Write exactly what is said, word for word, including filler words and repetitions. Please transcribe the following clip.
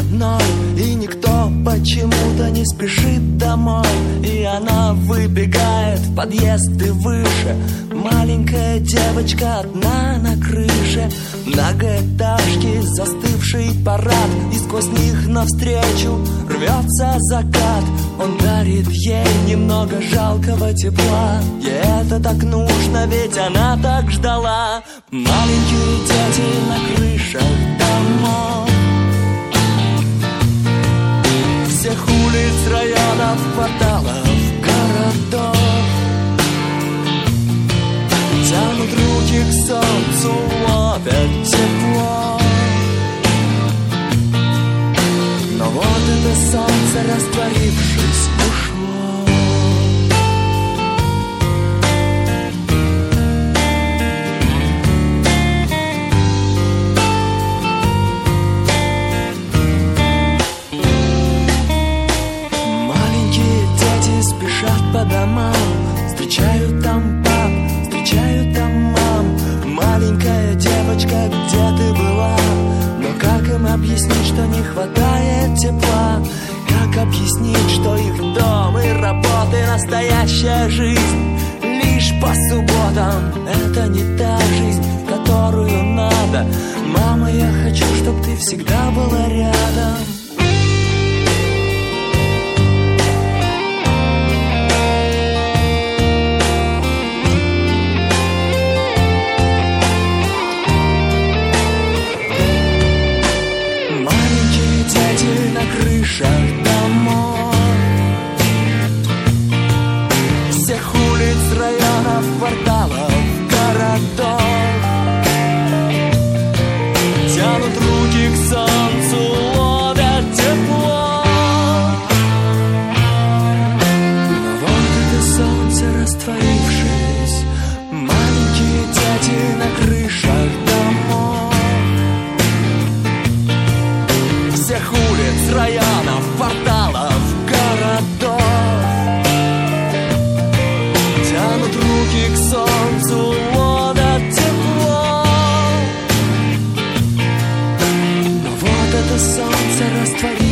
одной, и никто почему-то не спешит домой. И она выбегает в подъезд и выше. Маленькая девочка одна на крыше. Многоэтажки, застывший парад, и сквозь них навстречу рвется закат. Он дарит ей немного жалкого тепла. Ей это так нужно, ведь она так ждала. Маленькие дети на крышах домов, всех улиц, районов, кварталов, городов, тянут руки к солнцу, ловят тепло. Но вот это солнце, растворившись, ушло. Маленькие дети спешат по домам, встречают там пап, встречают там мам. Маленькая девочка, где ты была? Но как им объяснить, что не хватает тепла? Как объяснить, что их дом и работа, и настоящая жизнь лишь по субботам? Это не та жизнь, которую надо. Мама, я хочу, чтобы ты всегда была рядом. На крышах домов, всех улиц, районов, кварталов, городов, тянут руки к солнцу, ловят тепло. Но вот это солнце, растворившись, маленькие дети на крышах домов, всех улиц, районов, кварталов, городов, тянут руки к солнцу, ловят тепло. Но вот это солнце растворилось.